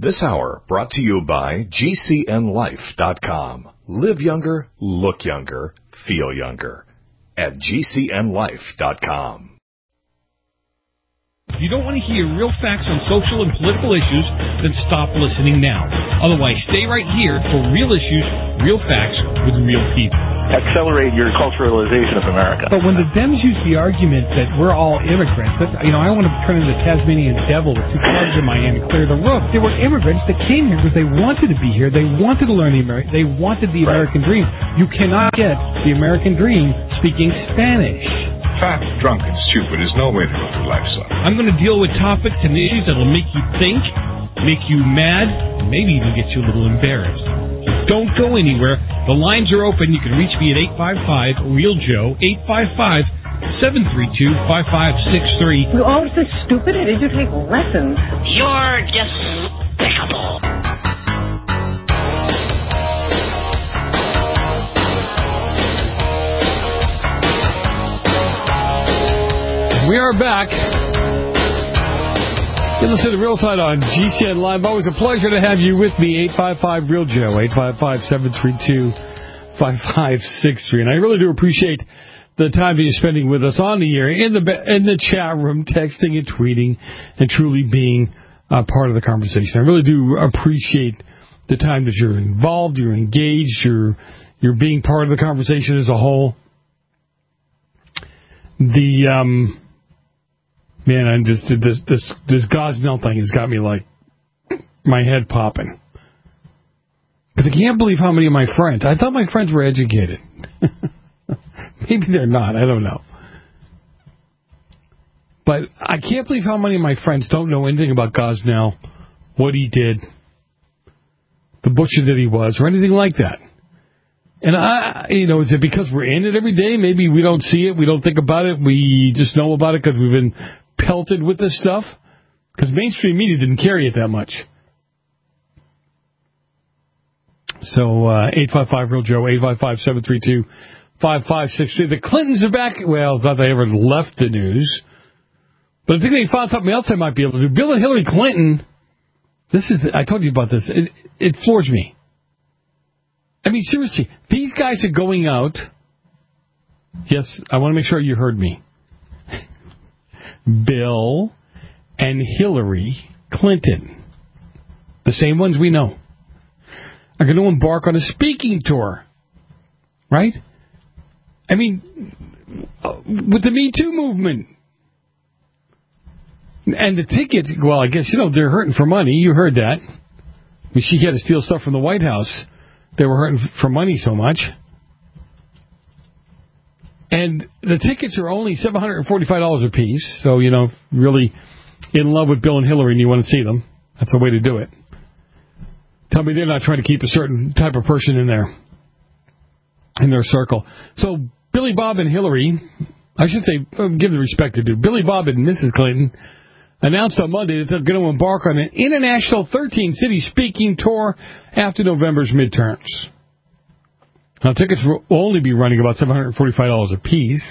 This hour brought to you by GCNLife.com. Live younger, look younger, feel younger. At GCNLife.com. If you don't want to hear real facts on social and political issues, then stop listening now. Otherwise, stay right here for real issues, real facts with real people. Accelerate your culturalization of America. But when the Dems use the argument that we're all immigrants, that, I want to turn into the Tasmanian devil with two clubs in my hand and clear the roof. They were immigrants that came here because they wanted to be here. They wanted to learn they wanted the American dream. You cannot get the American dream speaking Spanish. Fat, drunk, and stupid is no way to go through life, son. I'm going to deal with topics and issues that will make you think, make you mad, and maybe even get you a little embarrassed. Don't go anywhere. The lines are open. You can reach me at 855-REAL-JOE, 855-732-5563. You're all so stupid. Did you take lessons? You're despicable. We are back. You listen to the Real Side on GCN Live. Always a pleasure to have you with me. 855-REAL-JOE, 855-732-5563. And I really do appreciate the time that you're spending with us on the air, in the chat room, texting and tweeting, and truly being a part of the conversation. I really do appreciate the time that you're involved, you're engaged, you're being part of the conversation as a whole. Man, I just did this Gosnell thing has got me like my head popping. Because I can't believe how many of my friends, I thought my friends were educated. Maybe they're not, I don't know. But I can't believe how many of my friends don't know anything about Gosnell, what he did, the butcher that he was, or anything like that. And is it because we're in it every day? Maybe we don't see it, we don't think about it, we just know about it because we've been pelted with this stuff? Because mainstream media didn't carry it that much. So, 855-REAL-JOE, 855-732-5563. The Clintons are back. Well, not they ever left the news. But I think they found something else they might be able to do. Bill and Hillary Clinton, I told you about this, it floors me. I mean, seriously, these guys are going out. Yes, I want to make sure you heard me. Bill and Hillary Clinton, the same ones we know, are going to embark on a speaking tour. Right? I mean, with the Me Too movement. And the tickets, well, I guess, they're hurting for money. You heard that. I mean, she had to steal stuff from the White House. They were hurting for money so much. And the tickets are only $745 a piece. So, really in love with Bill and Hillary and you want to see them, that's the way to do it. Tell me they're not trying to keep a certain type of person in their circle. So, Billy Bob and Hillary, I should say, give the respect to do. Billy Bob and Mrs. Clinton announced on Monday that they're going to embark on an international 13-city speaking tour after November's midterms. Now, tickets will only be running about $745 a piece.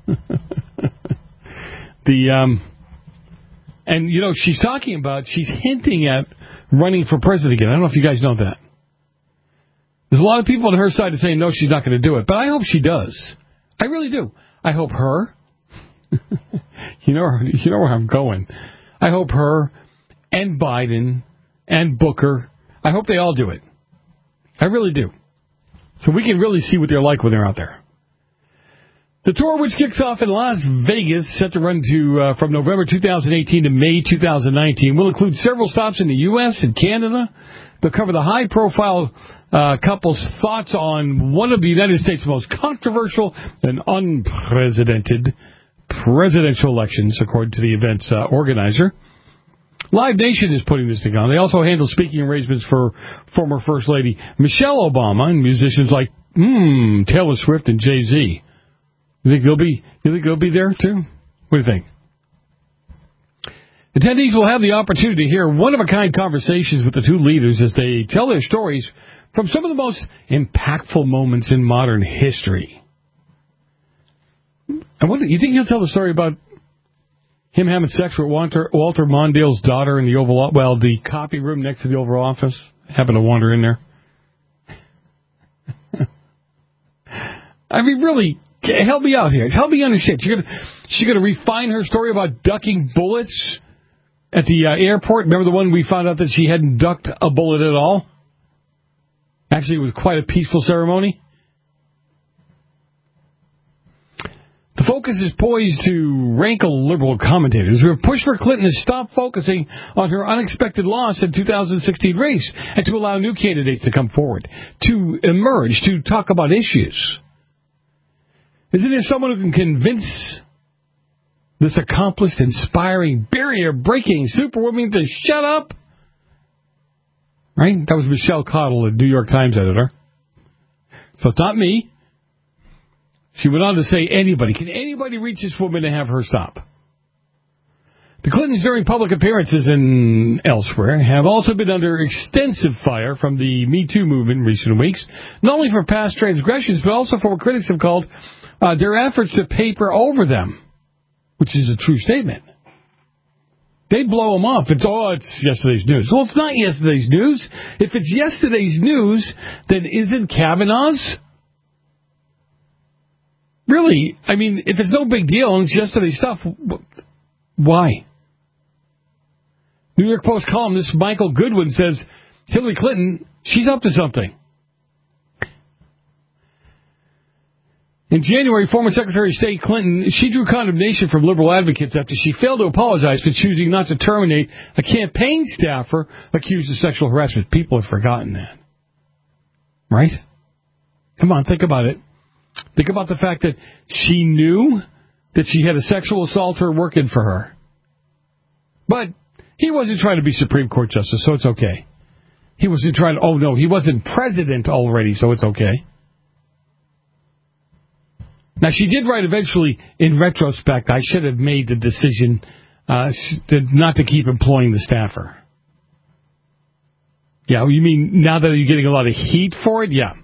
She's hinting at running for president again. I don't know if you guys know that. There's a lot of people on her side that say, no, she's not going to do it. But I hope she does. I really do. I hope her. You know where I'm going. I hope her and Biden and Booker, I hope they all do it. I really do. So we can really see what they're like when they're out there. The tour, which kicks off in Las Vegas, set to run from November 2018 to May 2019, will include several stops in the U.S. and Canada. They'll cover the high-profile couple's thoughts on one of the United States' most controversial and unprecedented presidential elections, according to the event's organizer. Live Nation is putting this thing on. They also handle speaking arrangements for former First Lady Michelle Obama and musicians like Taylor Swift and Jay-Z. You think they'll be there too? What do you think? Attendees will have the opportunity to hear one-of-a-kind conversations with the two leaders as they tell their stories from some of the most impactful moments in modern history. I wonder, you think he'll tell the story about Him having sex with Walter Mondale's daughter in the Oval, the copy room next to the Oval Office. Happened to wander in there. I mean, really, help me out here. Help me understand. She's gonna refine her story about ducking bullets at the airport. Remember the one we found out that she hadn't ducked a bullet at all? Actually, it was quite a peaceful ceremony. The focus is poised to rankle liberal commentators who have pushed for Clinton to stop focusing on her unexpected loss in 2016 race and to allow new candidates to come forward, to emerge, to talk about issues. Isn't there someone who can convince this accomplished, inspiring, barrier-breaking superwoman to shut up? Right? That was Michelle Cottle, the New York Times editor. So it's not me. She went on to say, can anybody reach this woman to have her stop? The Clintons, during public appearances and elsewhere, have also been under extensive fire from the Me Too movement in recent weeks, not only for past transgressions, but also for what critics have called their efforts to paper over them, which is a true statement. They blow them off. It's yesterday's news. Well, it's not yesterday's news. If it's yesterday's news, then isn't Kavanaugh's? Really, I mean, if it's no big deal and it's yesterday's stuff, why? New York Post columnist Michael Goodwin says Hillary Clinton, she's up to something. In January, former Secretary of State Clinton, she drew condemnation from liberal advocates after she failed to apologize for choosing not to terminate a campaign staffer accused of sexual harassment. People have forgotten that. Right? Come on, think about it. Think about the fact that she knew that she had a sexual assaulter working for her. But he wasn't trying to be Supreme Court Justice, so it's okay. He wasn't he wasn't president already, so it's okay. Now, she did write eventually, in retrospect, I should have made the decision not to keep employing the staffer. Yeah, you mean now that you're getting a lot of heat for it? Yeah.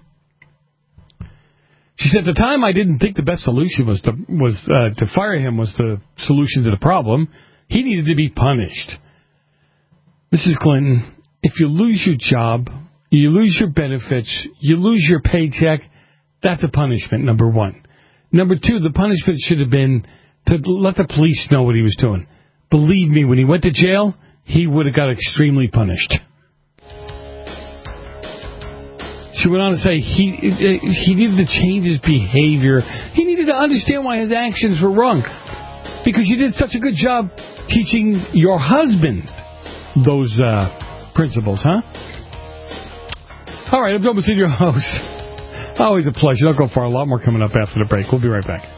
She said, at the time, I didn't think the best solution was to fire him was the solution to the problem. He needed to be punished. Mrs. Clinton, if you lose your job, you lose your benefits, you lose your paycheck, that's a punishment, number one. Number two, the punishment should have been to let the police know what he was doing. Believe me, when he went to jail, he would have got extremely punished. She went on to say he needed to change his behavior. He needed to understand why his actions were wrong. Because you did such a good job teaching your husband those principles, huh? All right, I'm Joe Messina, your host. Always a pleasure. Don't go far. A lot more coming up after the break. We'll be right back.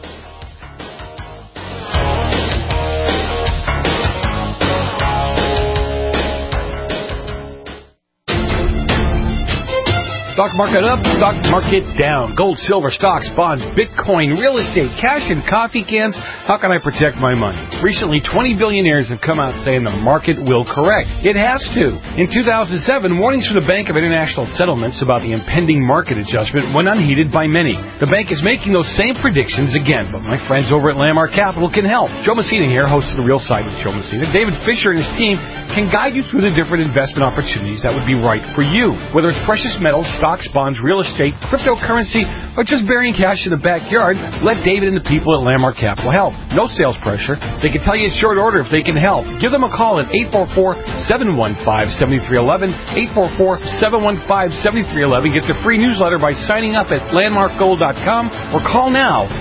Stock market up, stock market down. Gold, silver, stocks, bonds, Bitcoin, real estate, cash, and coffee cans. How can I protect my money? Recently, 20 billionaires have come out saying the market will correct. It has to. In 2007, warnings from the Bank of International Settlements about the impending market adjustment went unheeded by many. The bank is making those same predictions again, but my friends over at Landmark Capital can help. Joe Messina here, host of The Real Side with Joe Messina. David Fisher and his team can guide you through the different investment opportunities that would be right for you. Whether it's precious metals, stocks, bonds, real estate, cryptocurrency, or just burying cash in the backyard, let David and the people at Landmark Capital help. No sales pressure. They can tell you in short order if they can help. Give them a call at 844-715-7311, 844-715-7311. Get the free newsletter by signing up at landmarkgold.com or call now,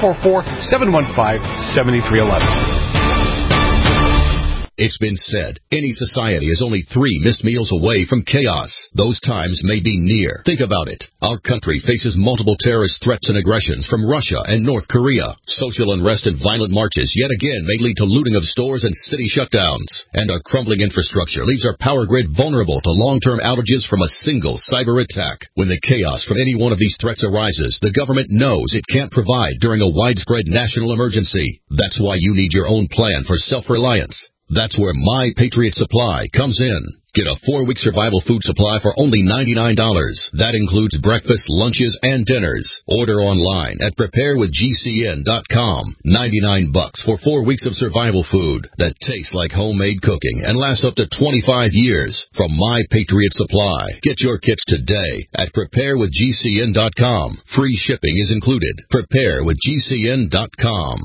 844-715-7311. It's been said, any society is only 3 missed meals away from chaos. Those times may be near. Think about it. Our country faces multiple terrorist threats and aggressions from Russia and North Korea. Social unrest and violent marches yet again may lead to looting of stores and city shutdowns. And our crumbling infrastructure leaves our power grid vulnerable to long-term outages from a single cyber attack. When the chaos from any one of these threats arises, the government knows it can't provide during a widespread national emergency. That's why you need your own plan for self-reliance. That's where My Patriot Supply comes in. Get a 4-week survival food supply for only $99. That includes breakfast, lunches, and dinners. Order online at preparewithgcn.com. $99 for 4 weeks of survival food that tastes like homemade cooking and lasts up to 25 years from My Patriot Supply. Get your kits today at preparewithgcn.com. Free shipping is included. preparewithgcn.com.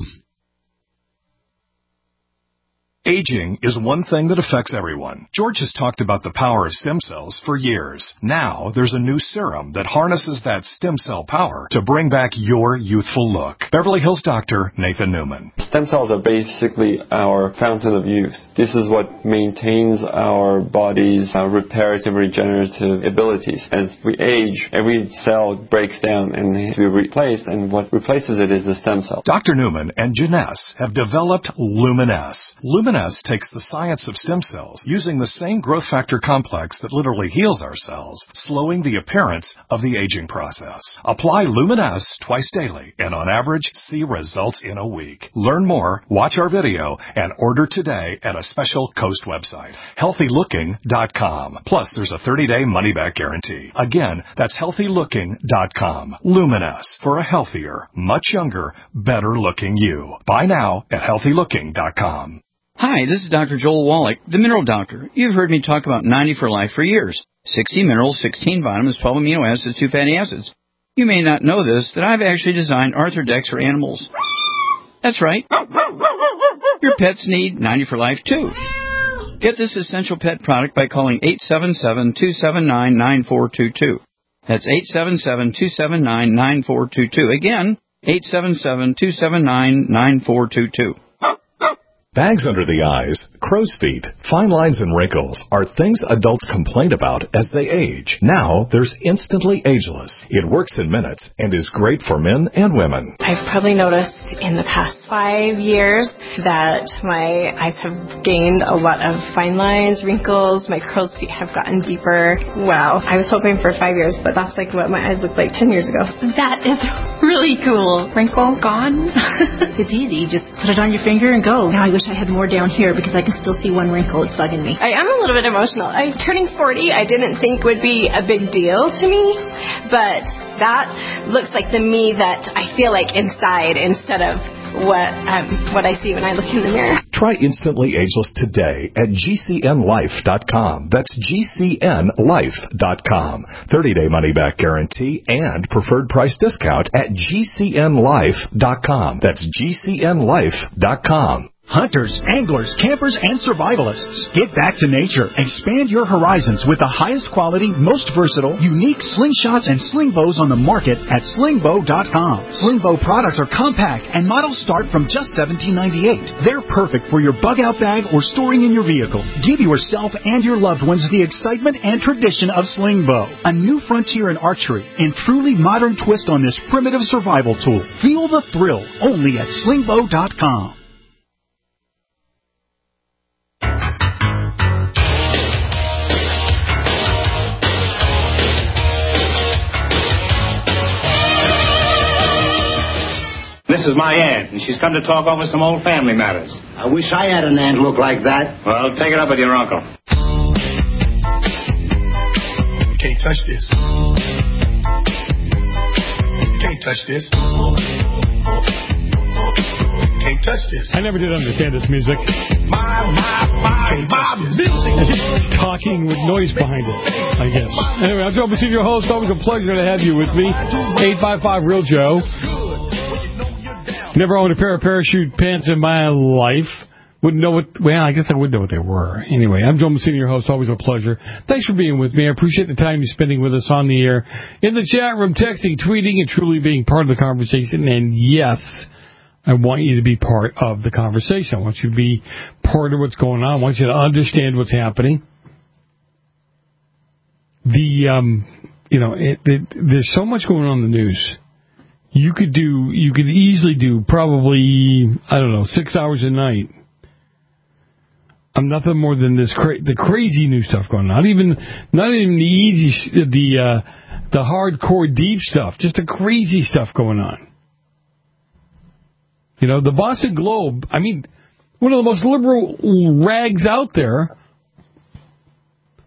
Aging is one thing that affects everyone. George has talked about the power of stem cells for years. Now, there's a new serum that harnesses that stem cell power to bring back your youthful look. Beverly Hills doctor Nathan Newman. Stem cells are basically our fountain of youth. This is what maintains our body's reparative, regenerative abilities. As we age, every cell breaks down and needs to be replaced, and what replaces it is the stem cell. Dr. Newman and Janess have developed Luminess. Luminess takes the science of stem cells, using the same growth factor complex that literally heals our cells, slowing the appearance of the aging process. Apply Luminess twice daily, and on average, see results in a week. Learn more, watch our video, and order today at a special Coast website, healthylooking.com. Plus, there's a 30-day money-back guarantee. Again, that's healthylooking.com. Luminess, for a healthier, much younger, better-looking you. Buy now at healthylooking.com. Hi, this is Dr. Joel Wallach, the Mineral Doctor. You've heard me talk about 90 for Life for years. 60 minerals, 16 vitamins, 12 amino acids, 2 fatty acids. You may not know this, that I've actually designed Arthrodex for animals. That's right. Your pets need 90 for Life, too. Get this essential pet product by calling 877-279-9422. That's 877-279-9422. Again, 877-279-9422. Bags under the eyes, crow's feet, fine lines and wrinkles are things adults complain about as they age. Now, there's Instantly Ageless. It works in minutes and is great for men and women. I've probably noticed in the past 5 years that my eyes have gained a lot of fine lines, wrinkles, my crow's feet have gotten deeper. Wow. I was hoping for 5 years, but that's like what my eyes looked like 10 years ago. That is really cool. Wrinkle gone. It's easy. Just put it on your finger and go. Now I wish I had more down here because I can still see one wrinkle. It's bugging me. I am a little bit emotional. Turning 40, I didn't think would be a big deal to me, but that looks like the me that I feel like inside instead of what I see when I look in the mirror. Try Instantly Ageless today at GCNLife.com. That's GCNLife.com. 30-day money-back guarantee and preferred price discount at GCNLife.com. That's GCNLife.com. Hunters, anglers, campers, and survivalists. Get back to nature. Expand your horizons with the highest quality, most versatile, unique slingshots and sling bows on the market at slingbow.com. Slingbow products are compact and models start from just $17.98. They're perfect for your bug-out bag or storing in your vehicle. Give yourself and your loved ones the excitement and tradition of Slingbow, a new frontier in archery and truly modern twist on this primitive survival tool. Feel the thrill only at slingbow.com. This is my aunt, and she's come to talk over some old family matters. I wish I had an aunt look like that. Well, take it up with your uncle. Can't touch this. Can't touch this. Can't touch this. I never did understand this music. My music. Talking with noise behind it, I guess. Anyway, I'm Joe Messina, your host. Always a pleasure to have you with me. 855-REAL-JOE. Never owned a pair of parachute pants in my life. Wouldn't know what, well, I guess I would know what they were. Anyway, I'm Joe Messina, your host. Always a pleasure. Thanks for being with me. I appreciate the time you're spending with us on the air, in the chat room, texting, tweeting, and truly being part of the conversation. And yes, I want you to be part of the conversation. I want you to be part of what's going on. I want you to understand what's happening. There's so much going on in the news. You could easily do probably, 6 hours a night. I'm nothing more than the crazy new stuff going on. Not even the easy, the hardcore deep stuff. Just the crazy stuff going on. The Boston Globe. I mean, one of the most liberal rags out there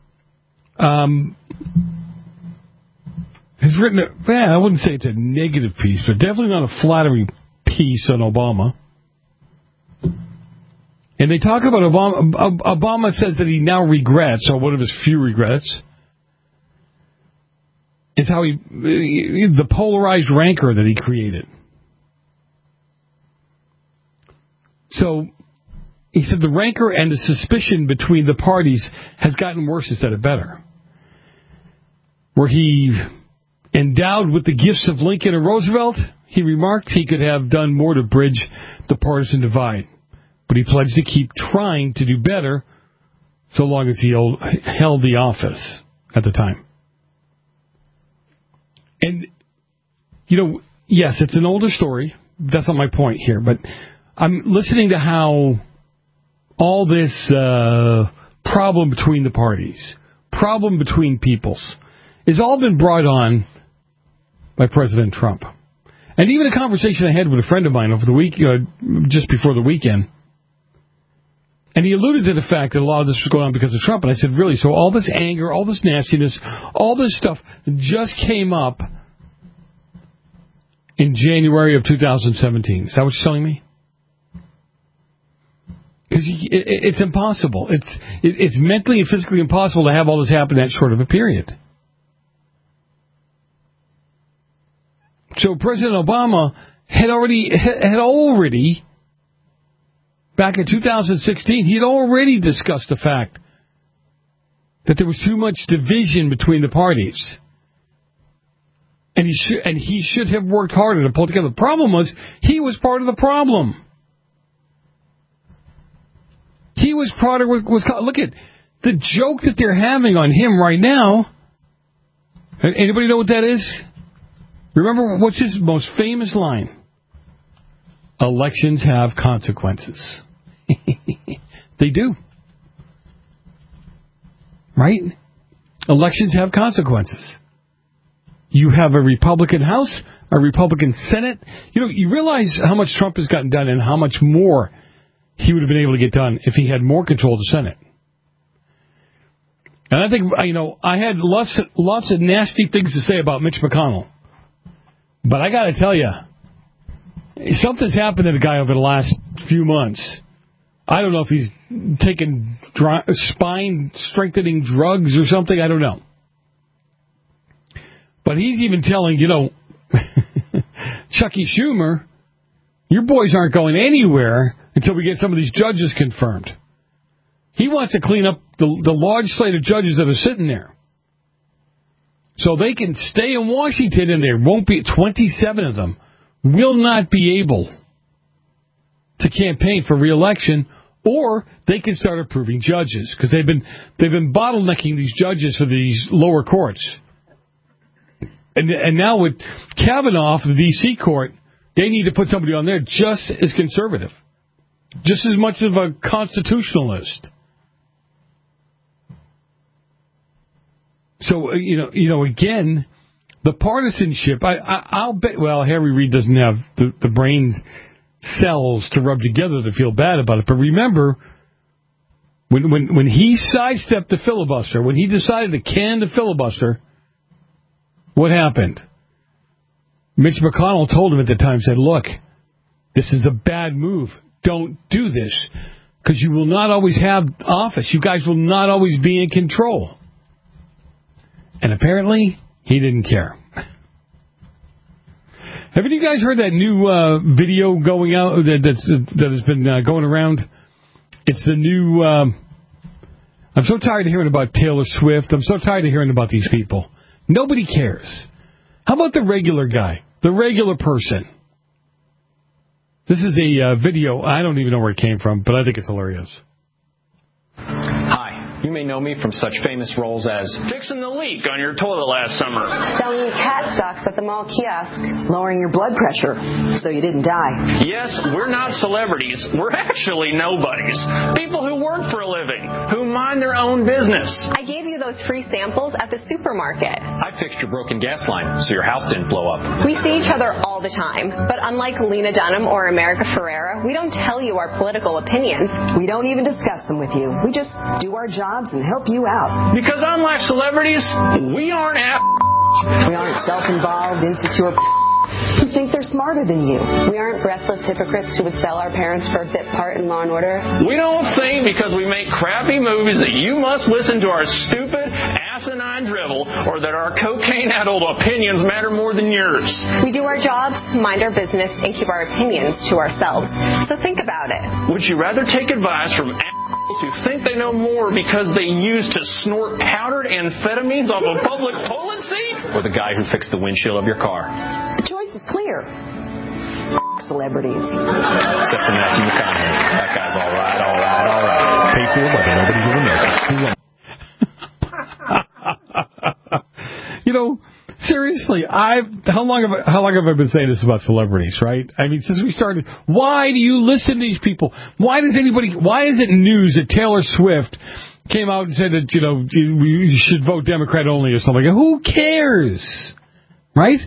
has written, I wouldn't say it's a negative piece, but definitely not a flattering piece on Obama. And they talk about Obama. Obama says that he now regrets, or one of his few regrets, is how the polarized rancor that he created. So he said the rancor and the suspicion between the parties has gotten worse instead of better. Were he endowed with the gifts of Lincoln and Roosevelt, he remarked he could have done more to bridge the partisan divide. But he pledged to keep trying to do better so long as he held the office at the time. And, yes, it's an older story. That's not my point here. But I'm listening to how all this problem between the parties, problem between peoples, has all been brought on by President Trump. And even a conversation I had with a friend of mine over the week, just before the weekend, and he alluded to the fact that a lot of this was going on because of Trump. And I said, really? So all this anger, all this nastiness, all this stuff just came up in January of 2017. Is that what you're telling me? Because it's impossible. It's mentally and physically impossible to have all this happen in that short of a period. So President Obama had already, back in 2016, he had already discussed the fact that there was too much division between the parties. And he should have worked harder to pull together. The problem was, he was part of the problem. He was part of look at the joke that they're having on him right now. Anybody know what that is? Remember, what's his most famous line? Elections have consequences. They do. Right? Elections have consequences. You have a Republican House, a Republican Senate. You realize how much Trump has gotten done and how much more he would have been able to get done if he had more control of the Senate. And I think, I had lots of nasty things to say about Mitch McConnell. But I got to tell you, something's happened to the guy over the last few months. I don't know if he's taken spine-strengthening drugs or something. I don't know. But he's even telling, Chucky Schumer, your boys aren't going anywhere until we get some of these judges confirmed. He wants to clean up the large slate of judges that are sitting there, so they can stay in Washington, and there won't be 27 of them will not be able to campaign for re-election, or they can start approving judges, because they've been bottlenecking these judges for these lower courts. And now with Kavanaugh, the D.C. court, they need to put somebody on there just as conservative, just as much of a constitutionalist. So, again, the partisanship, I'll bet, well, Harry Reid doesn't have the brain cells to rub together to feel bad about it. But remember, when he sidestepped the filibuster, when he decided to can the filibuster, what happened? Mitch McConnell told him at the time, said, look, this is a bad move. Don't do this, because you will not always have office. You guys will not always be in control. And apparently, he didn't care. Haven't you guys heard that new video going out that has been going around? It's the new... I'm so tired of hearing about Taylor Swift. I'm so tired of hearing about these people. Nobody cares. How about the regular guy? The regular person? This is a video. I don't even know where it came from, but I think it's hilarious. You may know me from such famous roles as fixing the leak on your toilet last summer, selling cat socks at the mall kiosk, lowering your blood pressure so you didn't die. Yes, we're not celebrities. We're actually nobodies. People who work for a living, who mind their own business. I gave you those free samples at the supermarket. I fixed your broken gas line so your house didn't blow up. We see each other all the time, but unlike Lena Dunham or America Ferrera, we don't tell you our political opinions. We don't even discuss them with you. We just do our jobs and help you out. Because unlike celebrities, we aren't We aren't self-involved, insecure who think they're smarter than you. We aren't breathless hypocrites who would sell our parents for a bit part in Law & Order. We don't think because we make crappy movies that you must listen to our stupid, asinine drivel or that our cocaine-addled opinions matter more than yours. We do our jobs, mind our business, and keep our opinions to ourselves. So think about it. Would you rather take advice from assholes who think they know more because they used to snort powdered amphetamines off a public toilet seat? Or the guy who fixed the windshield of your car? The choice is clear. Celebrities. Except for Matthew McConaughey. That guy's all right. Paid for by the nobodies of America. You know, seriously, how long have I been saying this about celebrities, right? I mean, since we started, why do you listen to these people? Why is it news that Taylor Swift came out and said that, you know, you should vote Democrat only or something? Who cares? Right?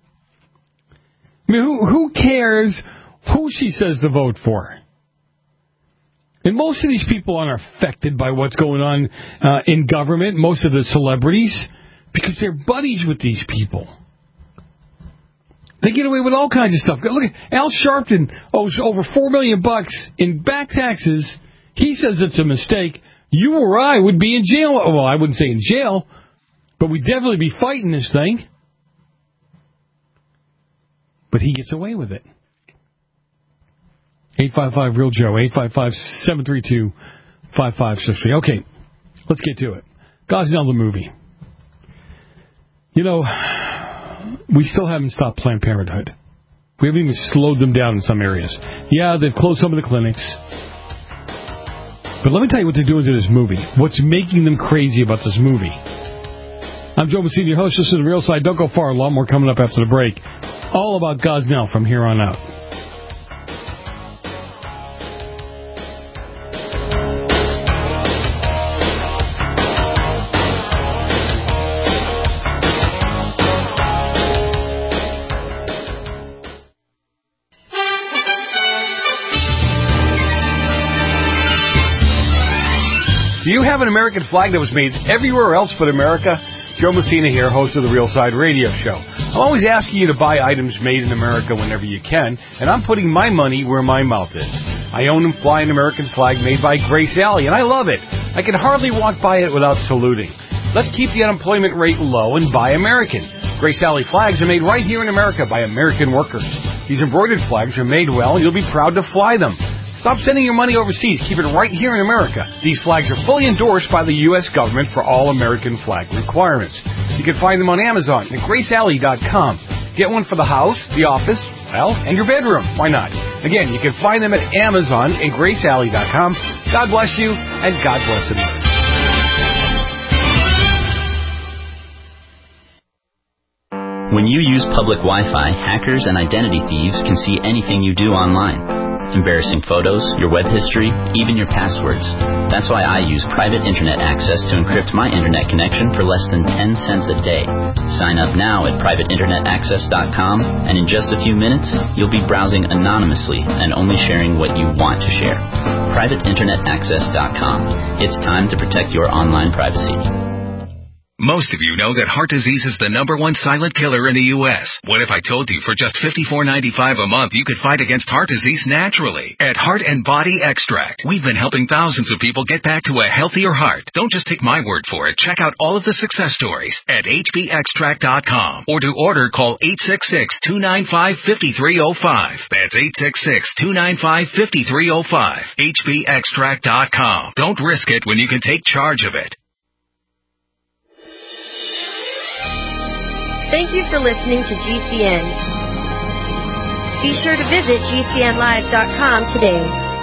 I mean, who cares who she says to vote for? And most of these people aren't affected by what's going on in government, most of the celebrities, because they're buddies with these people. They get away with all kinds of stuff. Look at Al Sharpton owes over $4 million in back taxes. He says it's a mistake. You or I would be in jail. Well, I wouldn't say in jail, but we'd definitely be fighting this thing. But he gets away with it. 855-REAL-JOE, 855-732-5560. Okay, let's get to it. Gosnell the movie. You know, we still haven't stopped Planned Parenthood. We haven't even slowed them down in some areas. Yeah, they've closed some of the clinics. But let me tell you what they're doing to this movie. What's making them crazy about this movie. I'm Joe Messina, your host. This is The Real Side. Don't go far. A lot more coming up after the break. All about Gosnell from here on out. Do you have an American flag that was made everywhere else but America? Joe Messina here, host of the Real Side Radio Show. I'm always asking you to buy items made in America whenever you can, and I'm putting my money where my mouth is. I own and fly an American flag made by Grace Alley, and I love it. I can hardly walk by it without saluting. Let's keep the unemployment rate low and buy American. Grace Alley flags are made right here in America by American workers. These embroidered flags are made well, and you'll be proud to fly them. Stop sending your money overseas. Keep it right here in America. These flags are fully endorsed by the U.S. government for all American flag requirements. You can find them on Amazon and GraceAlley.com. Get one for the house, the office, well, and your bedroom. Why not? Again, you can find them at Amazon and GraceAlley.com. God bless you, and God bless America. When you use public Wi-Fi, hackers and identity thieves can see anything you do online. Embarrassing photos, your web history, even your passwords. That's why I use private internet access to encrypt my internet connection for less than 10 cents a day. Sign up now at privateinternetaccess.com, and in just a few minutes, you'll be browsing anonymously and only sharing what you want to share. privateinternetaccess.com. It's time to protect your online privacy. Most of you know that heart disease is the #1 silent killer in the U.S. What if I told you for just $54.95 a month you could fight against heart disease naturally? At Heart and Body Extract, we've been helping thousands of people get back to a healthier heart. Don't just take my word for it. Check out all of the success stories at hbextract.com. Or to order, call 866-295-5305. That's 866-295-5305. hbextract.com. Don't risk it when you can take charge of it. Thank you for listening to GCN. Be sure to visit GCNlive.com today.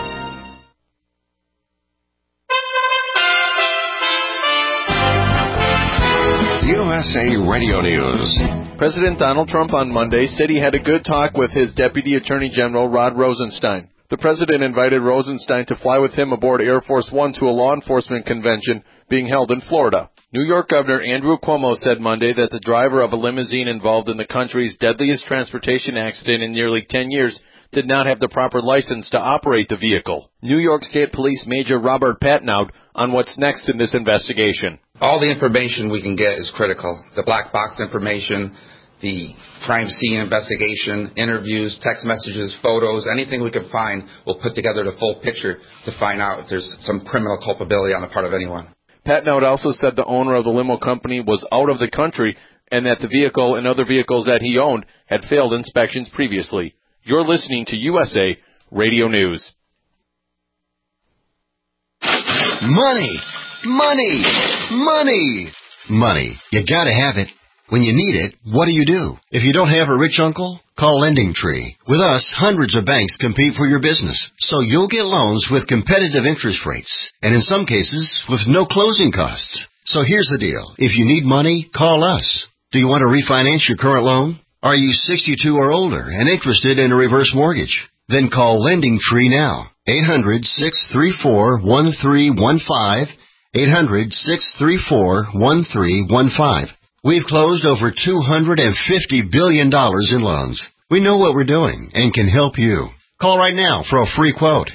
USA Radio News. President Donald Trump on Monday said he had a good talk with his Deputy Attorney General Rod Rosenstein. The president invited Rosenstein to fly with him aboard Air Force One to a law enforcement convention being held in Florida. New York Governor Andrew Cuomo said Monday that the driver of a limousine involved in the country's deadliest transportation accident in nearly 10 years did not have the proper license to operate the vehicle. New York State Police Major Robert Patnaud on what's next in this investigation. All the information we can get is critical. The black box information, the crime scene investigation, interviews, text messages, photos, anything we can find, we'll put together the full picture to find out if there's some criminal culpability on the part of anyone. Patnaud also said the owner of the limo company was out of the country and that the vehicle and other vehicles that he owned had failed inspections previously. You're listening to USA Radio News. Money! Money! Money! Money. You gotta have it. When you need it, what do? If you don't have a rich uncle, call LendingTree. With us, hundreds of banks compete for your business, so you'll get loans with competitive interest rates, and in some cases, with no closing costs. So here's the deal. If you need money, call us. Do you want to refinance your current loan? Are you 62 or older and interested in a reverse mortgage? Then call LendingTree now. 800-634-1315. 800-634-1315. We've closed over $250 billion in loans. We know what we're doing and can help you. Call right now for a free quote.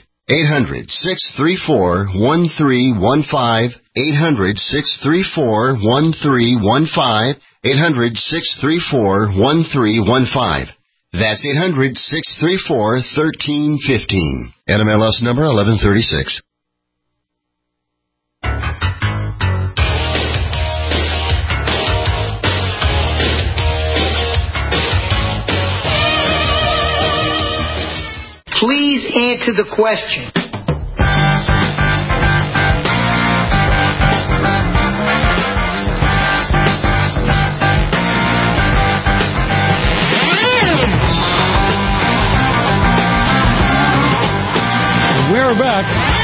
800-634-1315. 800-634-1315. 800-634-1315. That's 800-634-1315. NMLS number 1136. Please answer the question. We're back.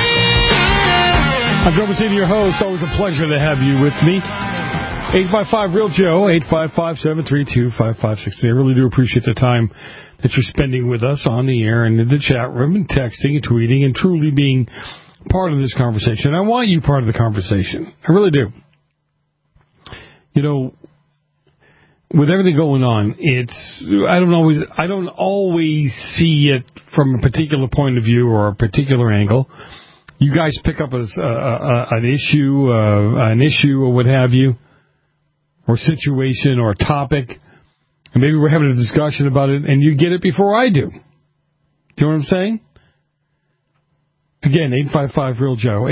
I'm Joe Messina, your host. Always a pleasure to have you with me. 855-REAL-JOE, 855-732-5563. I really do appreciate the time that you're spending with us on the air and in the chat room and texting and tweeting and truly being part of this conversation. I want you part of the conversation. I really do. You know, with everything going on, I don't always see it from a particular point of view or a particular angle. You guys pick up an issue or what have you, or situation or topic, and maybe we're having a discussion about it, and you get it before I do. Do you know what I'm saying? Again, 855-REAL-JOE,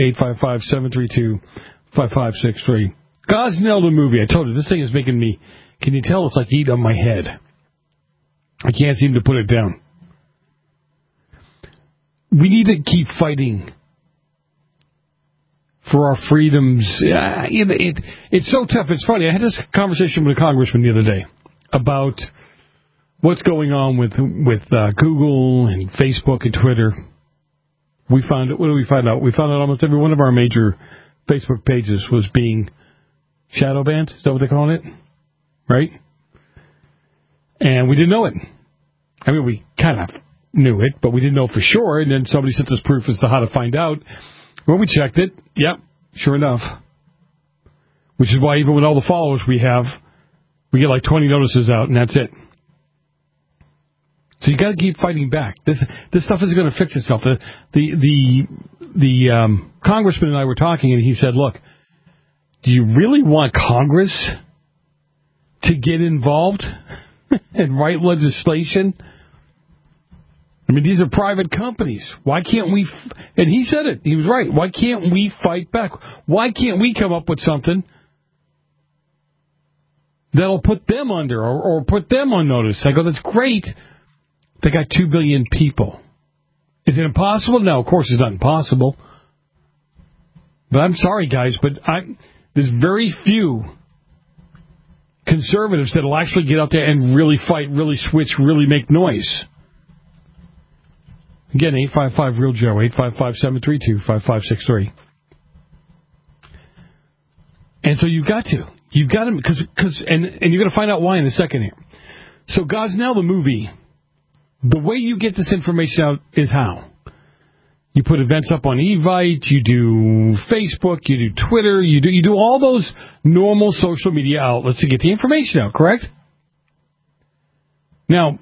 855-732-5563. Gosnell the movie. I told you, this thing is making me, can you tell it's like eating on my head? I can't seem to put it down. We need to keep fighting for our freedoms. It's so tough. It's funny. I had this conversation with a congressman the other day about what's going on with Google and Facebook and Twitter. What do we find out? We found out almost every one of our major Facebook pages was being shadow banned. Is that what they call it? Right? And we didn't know it. I mean, we kind of knew it, but we didn't know for sure. And then somebody sent us proof as to how to find out. When we checked it, yep, sure enough. Which is why even with all the followers we have, we get like 20 notices out, and that's it. So you got to keep fighting back. This stuff isn't going to fix itself. The congressman and I were talking, and he said, "Look, do you really want Congress to get involved and write legislation? I mean, these are private companies. Why can't we?" And he said it. He was right. Why can't we fight back? Why can't we come up with something that'll put them under or put them on notice? I go, that's great. They got 2 billion people. Is it impossible? No, of course it's not impossible. But I'm sorry, guys, but there's very few conservatives that will actually get out there and really fight, really switch, really make noise. Again, 855-REAL-JOE, 855-732-5563. And so you've got to, because and you're going to find out why in a second here. So Gosnell the movie, the way you get this information out is how? You put events up on Evite, you do Facebook, you do Twitter, you do all those normal social media outlets to get the information out, correct? Now,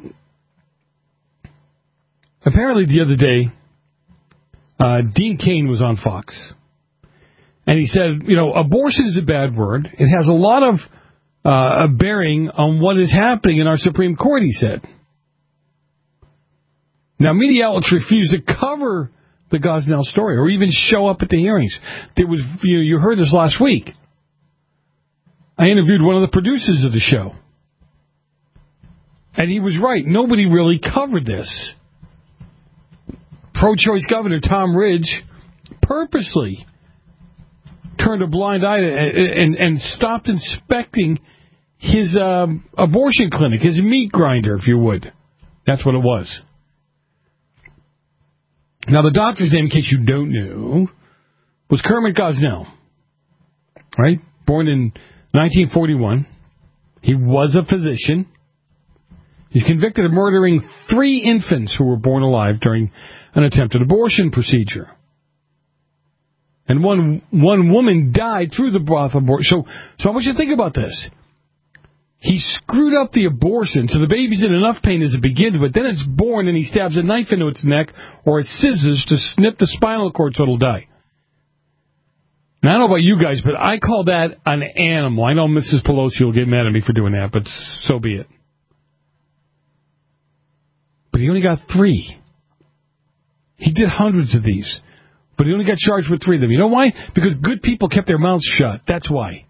apparently the other day, Dean Cain was on Fox. And he said, abortion is a bad word. It has a lot of bearing on what is happening in our Supreme Court, he said. Now, media outlets refuse to cover the Gosnell story or even show up at the hearings. There was, you heard this last week. I interviewed one of the producers of the show. And he was right. Nobody really covered this. Pro-choice Governor Tom Ridge purposely turned a blind eye and stopped inspecting his abortion clinic, his meat grinder, if you would. That's what it was. Now, the doctor's name, in case you don't know, was Kermit Gosnell, right? Born in 1941. He was a physician. He's convicted of murdering 3 infants who were born alive during an attempted abortion procedure. And one woman died through the broth abortion. So I want you to think about this. He screwed up the abortion so the baby's in enough pain as it begins, but then it's born and he stabs a knife into its neck or scissors to snip the spinal cord so it'll die. Now, I don't know about you guys, but I call that an animal. I know Mrs. Pelosi will get mad at me for doing that, but so be it. But he only got 3. He did hundreds of these, but he only got charged with 3 of them. You know why? Because good people kept their mouths shut. That's why.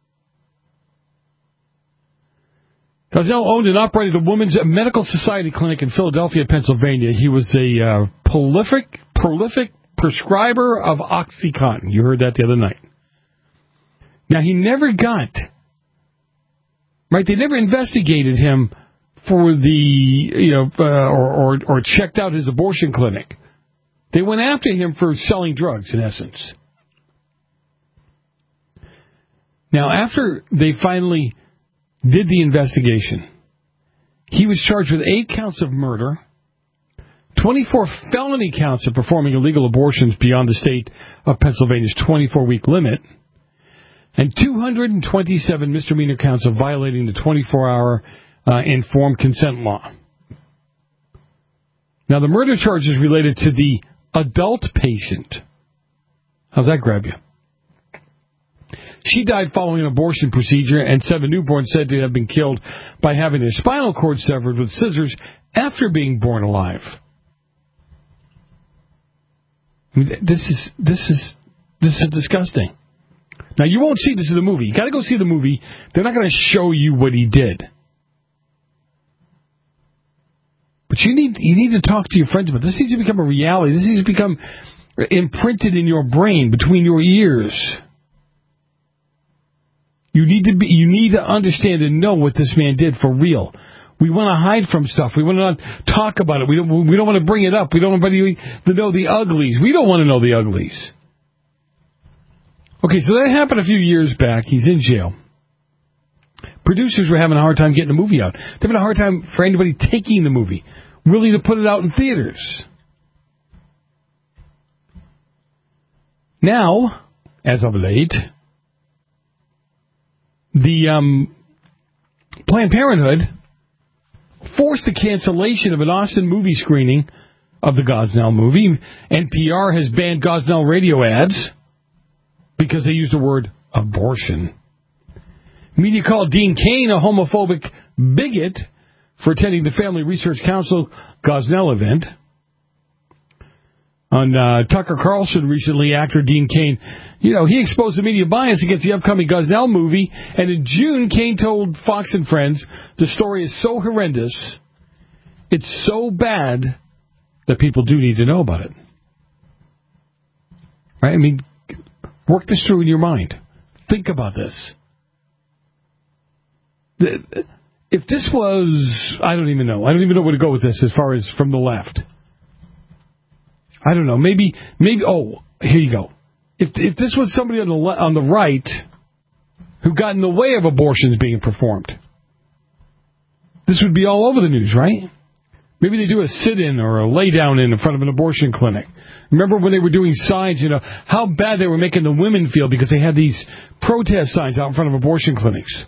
Gosnell owned and operated a women's medical society clinic in Philadelphia, Pennsylvania. He was a prolific prescriber of OxyContin. You heard that the other night. Now, he never got, right, they never investigated him for the, or checked out his abortion clinic. They went after him for selling drugs, in essence. Now, after they finally did the investigation, he was charged with 8 counts of murder, 24 felony counts of performing illegal abortions beyond the state of Pennsylvania's 24-week limit, and 227 misdemeanor counts of violating the 24-hour informed consent law. Now, the murder charges related to the adult patient. How's that grab you? She died following an abortion procedure, and 7 newborns said to have been killed by having their spinal cord severed with scissors after being born alive. I mean, this is disgusting. Now, you won't see this in the movie. You got to go see the movie. They're not going to show you what he did. But you need to talk to your friends about this. This needs to become a reality. This needs to become imprinted in your brain, between your ears. You need to understand and know what this man did for real. We want to hide from stuff. We want to not talk about it. We don't want to bring it up. We don't want anybody to know the uglies. We don't want to know the uglies. Okay, so that happened a few years back. He's in jail. Producers were having a hard time getting the movie out. They're having a hard time for anybody taking the movie, really to put it out in theaters. Now, as of late, the Planned Parenthood forced the cancellation of an Austin movie screening of the Gosnell movie. NPR has banned Gosnell radio ads because they used the word abortion. Media called Dean Cain a homophobic bigot for attending the Family Research Council Gosnell event. On Tucker Carlson recently, actor Dean Cain, he exposed the media bias against the upcoming Gosnell movie, and in June, Cain told Fox and Friends, the story is so horrendous, it's so bad, that people do need to know about it. Right? I mean, work this through in your mind. Think about this. If this was, I don't even know where to go with this as far as from the left. I don't know. Maybe. Oh, here you go. If this was somebody on the right who got in the way of abortions being performed, this would be all over the news, right? Maybe they do a sit-in or a lay-down in front of an abortion clinic. Remember when they were doing signs, how bad they were making the women feel because they had these protest signs out in front of abortion clinics.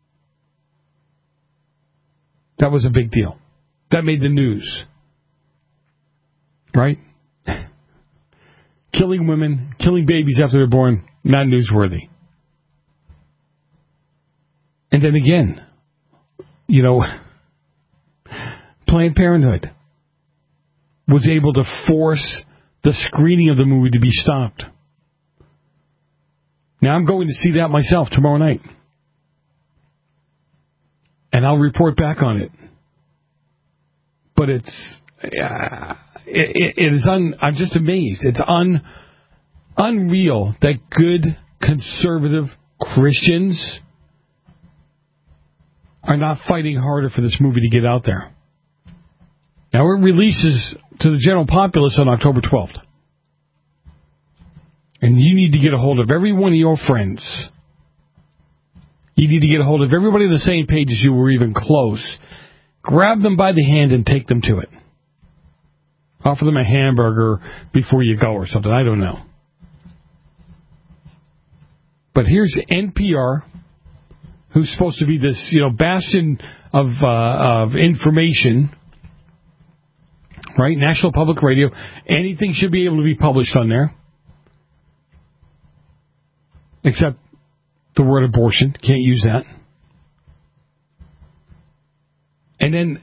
That was a big deal. That made the news. Right? Killing women, killing babies after they're born, not newsworthy. And then again, Planned Parenthood was able to force the screening of the movie to be stopped. Now, I'm going to see that myself tomorrow night. And I'll report back on it. But it is I'm just amazed. It's unreal that good conservative Christians are not fighting harder for this movie to get out there. Now, it releases to the general populace on October 12th. And you need to get a hold of every one of your friends. You need to get a hold of everybody on the same page as you were even close. Grab them by the hand and take them to it. Offer them a hamburger before you go or something. I don't know. But here's NPR, who's supposed to be this, bastion of information, right? National Public Radio. Anything should be able to be published on there, except the word abortion. Can't use that. And then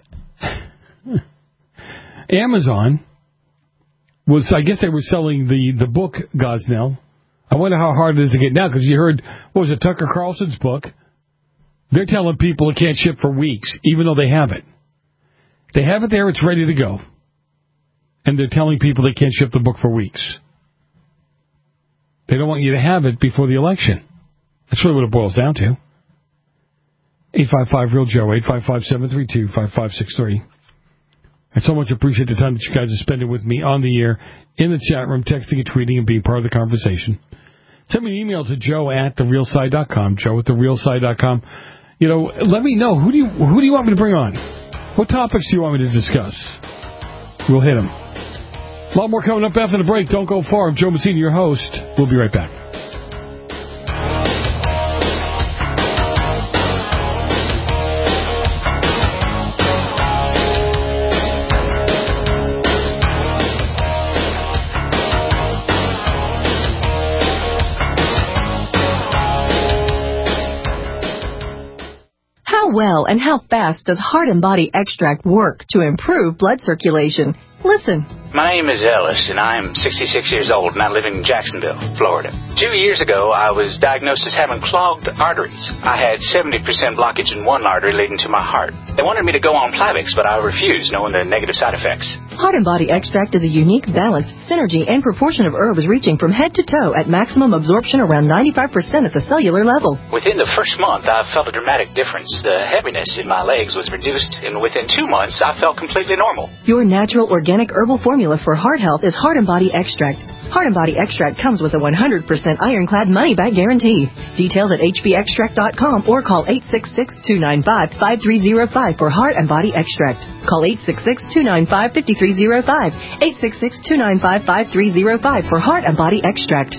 Amazon was, I guess they were selling the book Gosnell. I wonder how hard it is to get now, because you heard, Tucker Carlson's book? They're telling people it can't ship for weeks, even though they have it. They have it there, it's ready to go. And they're telling people they can't ship the book for weeks. They don't want you to have it before the election. That's really what it boils down to. 855-REAL-JOE, 855-732-5563. I so much appreciate the time that you guys are spending with me on the air, in the chat room, texting and tweeting and being part of the conversation. Send me an email to joe@therealside.com, joe@therealside.com. Let me know, who do you want me to bring on? What topics do you want me to discuss? We'll hit them. A lot more coming up after the break. Don't go far. I'm Joe Messina, your host. We'll be right back. How well and how fast does Heart and Body Extract work to improve blood circulation? Listen. My name is Ellis, and I am 66 years old, and I live in Jacksonville, Florida. 2 years ago, I was diagnosed as having clogged arteries. I had 70% blockage in one artery leading to my heart. They wanted me to go on Plavix, but I refused, knowing the negative side effects. Heart and Body Extract is a unique balance, synergy, and proportion of herbs reaching from head to toe at maximum absorption around 95% at the cellular level. Within the first month, I felt a dramatic difference. The heaviness in my legs was reduced, and within 2 months, I felt completely normal. Your natural organic herbal formula for heart health is Heart and Body Extract. Heart and Body Extract comes with a 100% ironclad money-back guarantee. Details at hbextract.com or call 866-295-5305 for Heart and Body Extract. Call 866-295-5305. 866-295-5305 for Heart and Body Extract.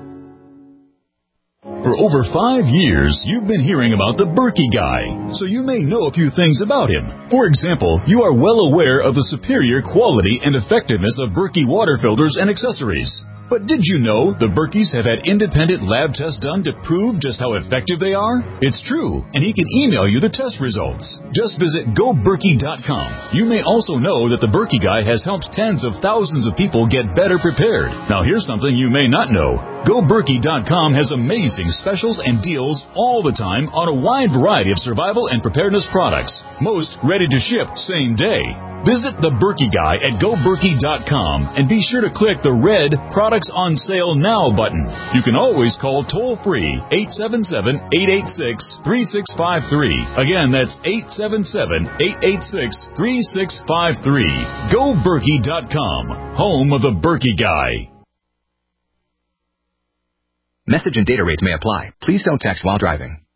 For over 5 years, you've been hearing about the Berkey Guy, so you may know a few things about him. For example, you are well aware of the superior quality and effectiveness of Berkey water filters and accessories. But did you know the Berkeys have had independent lab tests done to prove just how effective they are? It's true, and he can email you the test results. Just visit GoBerkey.com. You may also know that the Berkey Guy has helped tens of thousands of people get better prepared. Now here's something you may not know. GoBerkey.com has amazing specials and deals all the time on a wide variety of survival and preparedness products. Most ready to ship same day. Visit the Berkey Guy at GoBerkey.com and be sure to click the red Products on Sale Now button. You can always call toll-free 877-886-3653. Again, that's 877-886-3653. GoBerkey.com, home of the Berkey Guy. Message and data rates may apply. Please don't text while driving.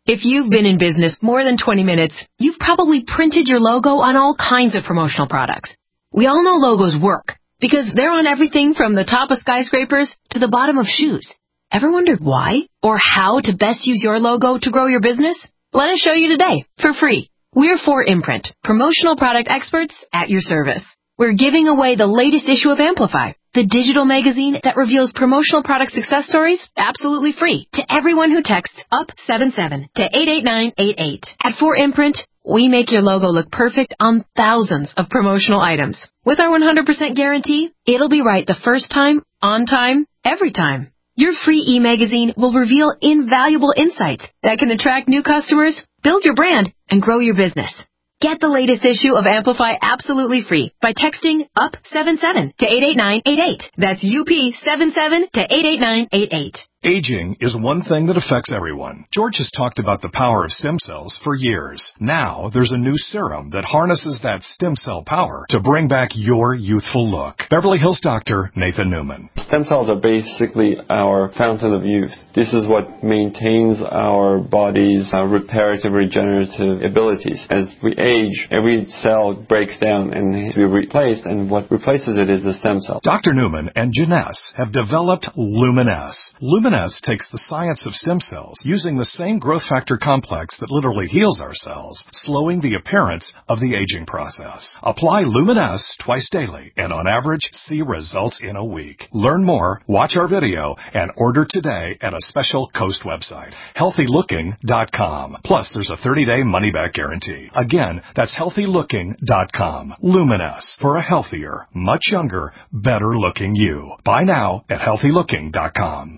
If you've been in business more than 20 minutes, you've probably printed your logo on all kinds of promotional products. We all know logos work because they're on everything from the top of skyscrapers to the bottom of shoes. Ever wondered why or how to best use your logo to grow your business? Let us show you today for free. We're 4imprint, promotional product experts at your service. We're giving away the latest issue of Amplify, the digital magazine that reveals promotional product success stories absolutely free to everyone who texts UP77 to 88988. At 4imprint, we make your logo look perfect on thousands of promotional items. With our 100% guarantee, it'll be right the first time, on time, every time. Your free e-magazine will reveal invaluable insights that can attract new customers, build your brand, and grow your business. Get the latest issue of Amplify absolutely free by texting UP77 to 88988. That's UP77 to 88988. Aging is one thing that affects everyone. George has talked about the power of stem cells for years. Now, there's a new serum that harnesses that stem cell power to bring back your youthful look. Beverly Hills doctor Nathan Newman. Stem cells are basically our fountain of youth. This is what maintains our body's reparative, regenerative abilities. As we age, every cell breaks down and needs to be replaced, and what replaces it is the stem cell. Dr. Newman and Janess have developed Luminess. Luminess takes the science of stem cells using the same growth factor complex that literally heals our cells, slowing the appearance of the aging process. Apply Luminess twice daily and on average see results in a week. Learn more, watch our video, and order today at a special Coast website, healthylooking.com. Plus, there's a 30-day money-back guarantee. Again, that's healthylooking.com. Luminess, for a healthier, much younger, better-looking you. Buy now at healthylooking.com.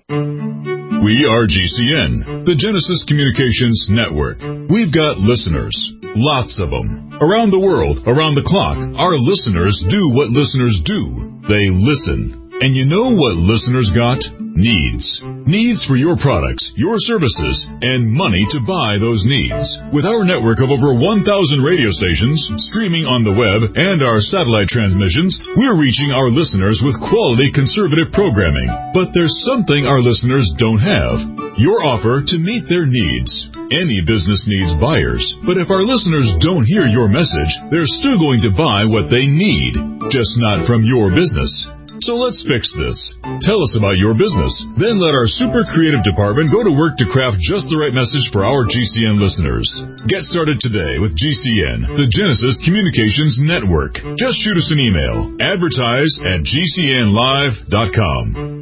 We are GCN, the Genesis Communications Network. We've got listeners, lots of them. Around the world, around the clock, our listeners do what listeners do. They listen. And you know what listeners got? Needs. Needs for your products, your services, and money to buy those needs. With our network of over 1,000 radio stations, streaming on the web, and our satellite transmissions, we're reaching our listeners with quality conservative programming. But there's something our listeners don't have. Your offer to meet their needs. Any business needs buyers, but if our listeners don't hear your message, they're still going to buy what they need, just not from your business. So let's fix this. Tell us about your business. Then let our super creative department go to work to craft just the right message for our GCN listeners. Get started today with GCN, the Genesis Communications Network. Just shoot us an email. Advertise@GCNlive.com.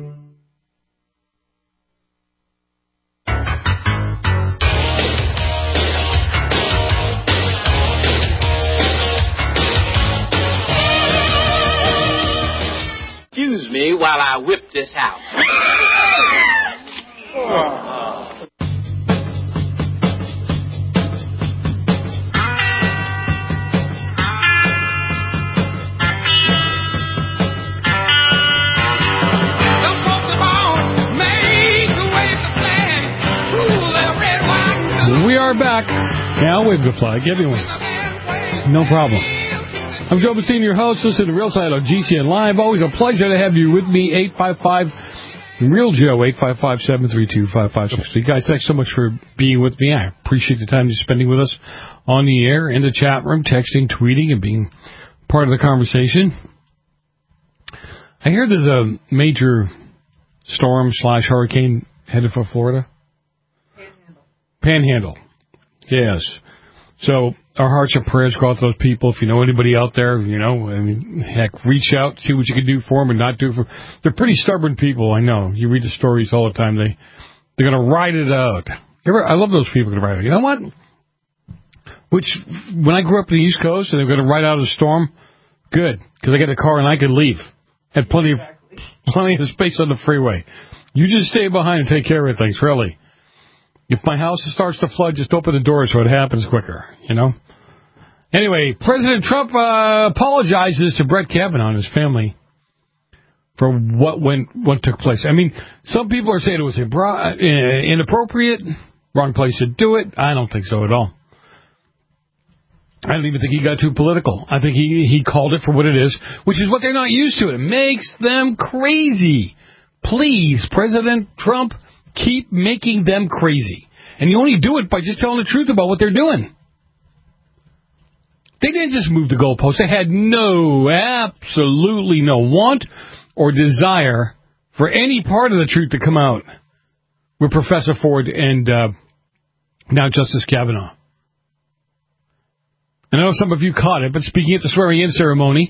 Excuse me while I whip this out. We are back. Now wave the flag, everyone. No problem. I'm Joe Bastine, your host. Listen to Real Side on GCN Live. Always a pleasure to have you with me. 855-REAL Joe, 855-732-5560. You guys, thanks so much for being with me. I appreciate the time you're spending with us on the air, in the chat room, texting, tweeting, and being part of the conversation. I hear there's a major storm/hurricane headed for Florida. Panhandle. Yes. So our hearts and prayers go out to those people. If you know anybody out there, you know, I mean, heck, reach out, see what you can do for them and not do for them. They're pretty stubborn people, I know. You read the stories all the time. They're going to ride it out. I love those people who ride it out. You know what? When I grew up on the East Coast and they're going to ride out a storm, good, because I get a car and I could leave. Had plenty of space on the freeway. You just stay behind and take care of things, really. If my house starts to flood, just open the door so it happens quicker, you know? Anyway, President Trump apologizes to Brett Kavanaugh and his family for what took place. I mean, some people are saying it was inappropriate, wrong place to do it. I don't think so at all. I don't even think he got too political. I think he called it for what it is, which is what they're not used to. It makes them crazy. Please, President Trump, keep making them crazy. And you only do it by just telling the truth about what they're doing. They didn't just move the goalposts. They had absolutely no want or desire for any part of the truth to come out with Professor Ford and now Justice Kavanaugh. I know some of you caught it, but speaking at the swearing-in ceremony,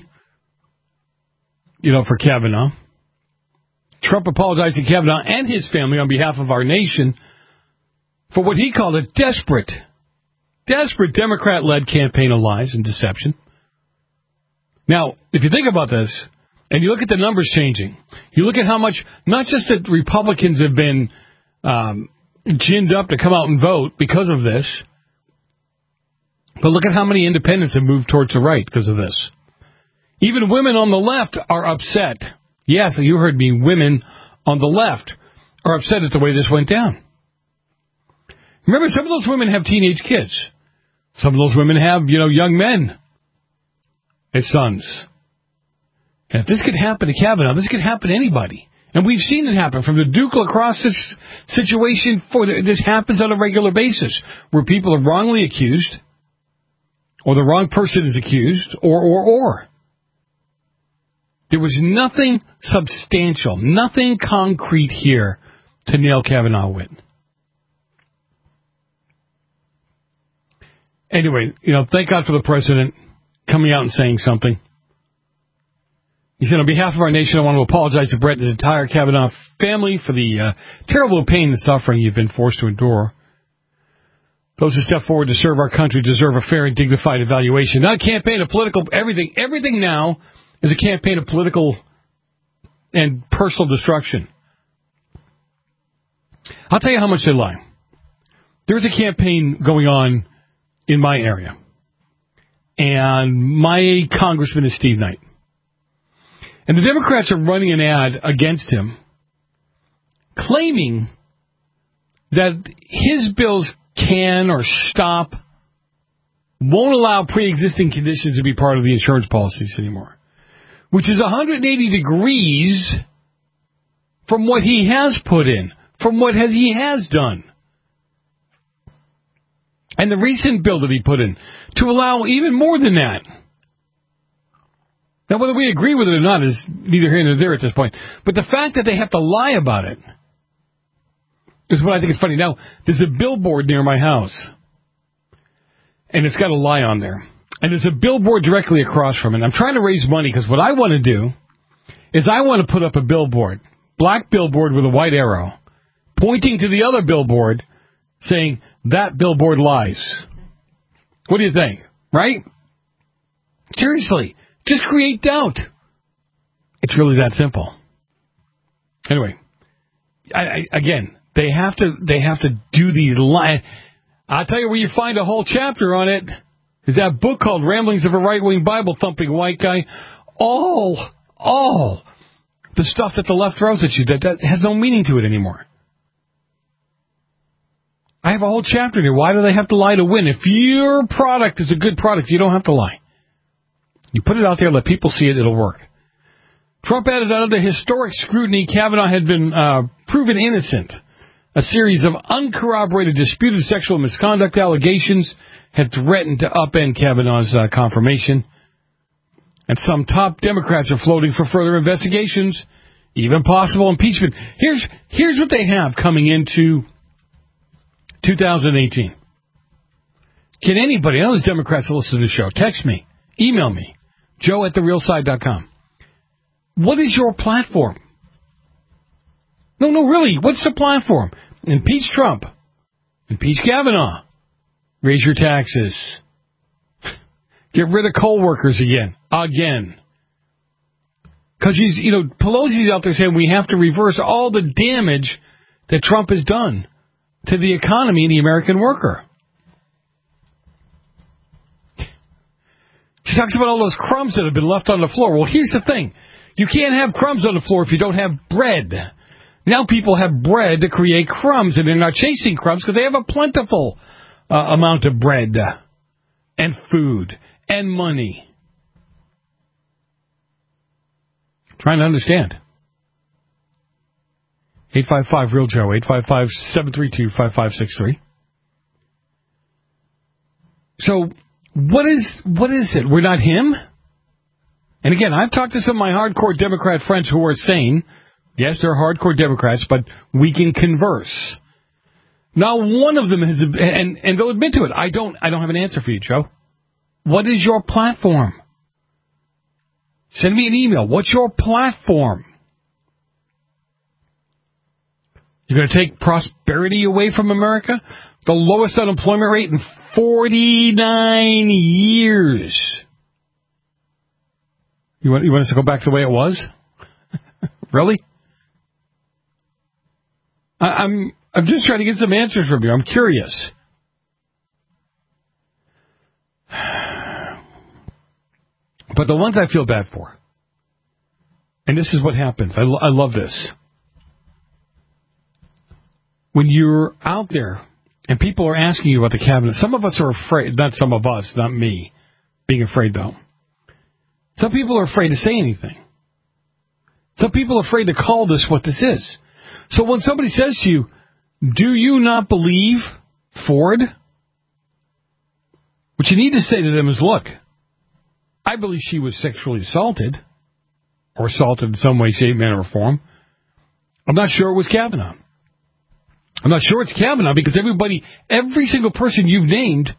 for Kavanaugh, Trump apologized to Kavanaugh and his family on behalf of our nation for what he called a desperate Democrat-led campaign of lies and deception. Now, if you think about this, and you look at the numbers changing, you look at how much, not just that Republicans have been ginned up to come out and vote because of this, but look at how many independents have moved towards the right because of this. Even women on the left are upset. Yes, you heard me. Women on the left are upset at the way this went down. Remember, some of those women have teenage kids. Some of those women have, young men as sons. And if this could happen to Kavanaugh, this could happen to anybody. And we've seen it happen from the Duke lacrosse situation. This happens on a regular basis where people are wrongly accused, or the wrong person is accused, or. There was nothing substantial, nothing concrete here to nail Kavanaugh with. Anyway, thank God for the president coming out and saying something. He said, on behalf of our nation, I want to apologize to Brett and his entire Kavanaugh family for the terrible pain and suffering you've been forced to endure. Those who step forward to serve our country deserve a fair and dignified evaluation. Not a campaign of political everything. Everything now is a campaign of political and personal destruction. I'll tell you how much they lie. There's a campaign going on in my area, and my congressman is Steve Knight. And the Democrats are running an ad against him, claiming that his bills can or won't allow pre-existing conditions to be part of the insurance policies anymore, which is 180 degrees from what he has put in, from what he has done. And the recent bill that he put in to allow even more than that. Now, whether we agree with it or not is neither here nor there at this point. But the fact that they have to lie about it is what I think is funny. Now, there's a billboard near my house, and it's got a lie on there. And there's a billboard directly across from it. I'm trying to raise money because what I want to do is I want to put up a billboard, black billboard with a white arrow, pointing to the other billboard saying, that billboard lies. What do you think? Right? Seriously. Just create doubt. It's really that simple. Anyway, again, they have to do these lies. I'll tell you where you find a whole chapter on it. Is that book called Ramblings of a Right-Wing Bible-Thumping White Guy. All the stuff that the left throws at you that has no meaning to it anymore. I have a whole chapter here. Why do they have to lie to win? If your product is a good product, you don't have to lie. You put it out there, let people see it, it'll work. Trump added under historic scrutiny, Kavanaugh had been proven innocent. A series of uncorroborated disputed sexual misconduct allegations had threatened to upend Kavanaugh's confirmation. And some top Democrats are floating for further investigations, even possible impeachment. Here's what they have coming into 2018. Can anybody, I know those Democrats will listen to the show, text me, email me, joe@therealside.com. What is your platform? No, really, what's the platform? Impeach Trump. Impeach Kavanaugh. Raise your taxes. Get rid of coal workers again. Because Pelosi's out there saying we have to reverse all the damage that Trump has done to the economy and the American worker. She talks about all those crumbs that have been left on the floor. Well, here's the thing. You can't have crumbs on the floor if you don't have bread. Now people have bread to create crumbs, and they're not chasing crumbs because they have a plentiful amount of bread and food and money. Trying to understand. 855-REAL-JOE, 855-732-5563. So what is it? We're not him? And again, I've talked to some of my hardcore Democrat friends who are saying, yes, they're hardcore Democrats, but we can converse. Not one of them has, and they'll admit to it. I don't have an answer for you, Joe. What is your platform? Send me an email. What's your platform? You're going to take prosperity away from America? The lowest unemployment rate in 49 years. You want us to go back to the way it was? Really? I'm just trying to get some answers from you. I'm curious. But the ones I feel bad for, and this is what happens. I love this. When you're out there and people are asking you about the cabinet, some of us are afraid. Not some of us, not me, being afraid though. Some people are afraid to say anything. Some people are afraid to call this what this is. So when somebody says to you, do you not believe Ford? What you need to say to them is, look, I believe she was sexually assaulted, or assaulted in some way, shape, manner, or form. I'm not sure it was Kavanaugh. I'm not sure it's Kavanaugh because every single person you've named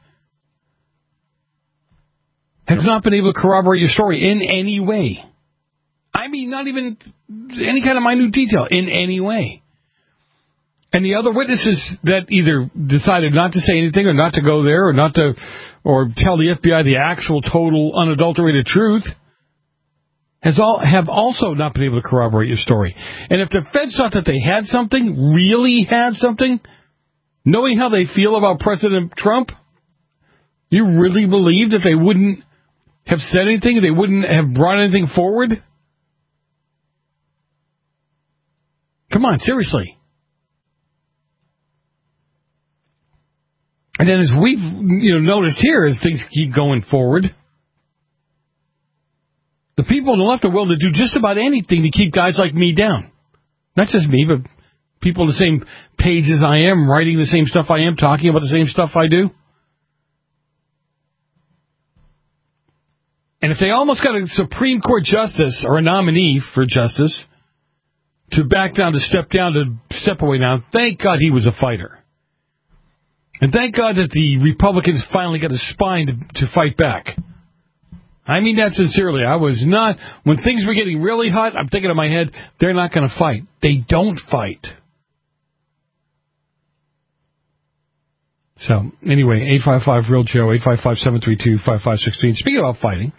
has not been able to corroborate your story in any way. I mean, not even any kind of minute detail, in any way. And the other witnesses that either decided not to say anything or not to go there or tell the FBI the actual total unadulterated truth have also not been able to corroborate your story. And if the feds thought that they had something, really had something, knowing how they feel about President Trump, you really believe that they wouldn't have said anything, they wouldn't have brought anything forward? Come on, seriously. And then as we've noticed here, as things keep going forward, the people on the left are willing to do just about anything to keep guys like me down. Not just me, but people on the same page as I am, writing the same stuff I am, talking about the same stuff I do. And if they almost got a Supreme Court justice or a nominee for justice to back down, to step away now, thank God he was a fighter. And thank God that the Republicans finally got a spine to fight back. I mean that sincerely. I was not, when things were getting really hot, I'm thinking in my head, they're not going to fight. They don't fight. So, anyway, 855-REAL-JOE, 855-732-5516. Speaking about fighting,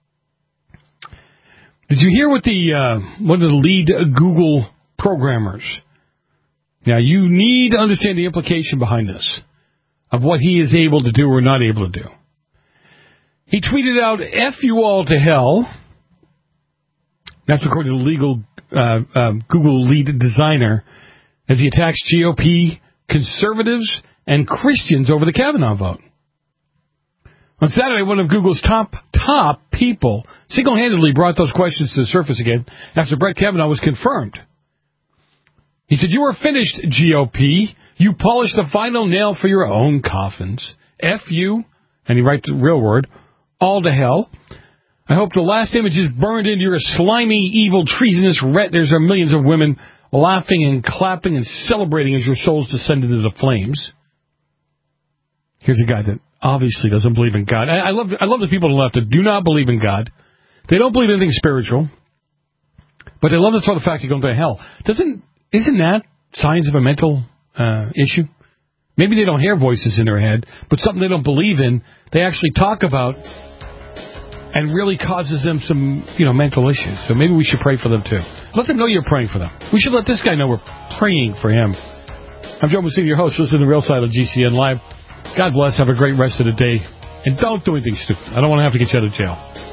did you hear what one of the lead Google programmers? Now, you need to understand the implication behind this, of what he is able to do or not able to do. He tweeted out, F you all to hell. That's according to the legal Google lead designer, as he attacks GOP conservatives and Christians over the Kavanaugh vote. On Saturday, one of Google's top people single-handedly brought those questions to the surface again after Brett Kavanaugh was confirmed. He said, you are finished, GOP. You polished the final nail for your own coffins. F you, and he writes the real word, all to hell. I hope the last image is burned into your slimy, evil, treasonous retinas of millions of women laughing and clapping and celebrating as your souls descend into the flames. Here's a guy that obviously doesn't believe in God. I love the people on the left that do not believe in God. They don't believe in anything spiritual, but they love this for the fact you're going to hell. Isn't that signs of a mental issue? Maybe they don't hear voices in their head, but something they don't believe in, they actually talk about, and really causes them some, mental issues. So maybe we should pray for them too. Let them know you're praying for them. We should let this guy know we're praying for him. I'm Joe Mussini, your host. Listen to the Real Side of GCN Live. God bless. Have a great rest of the day. And don't do anything stupid. I don't want to have to get you out of jail.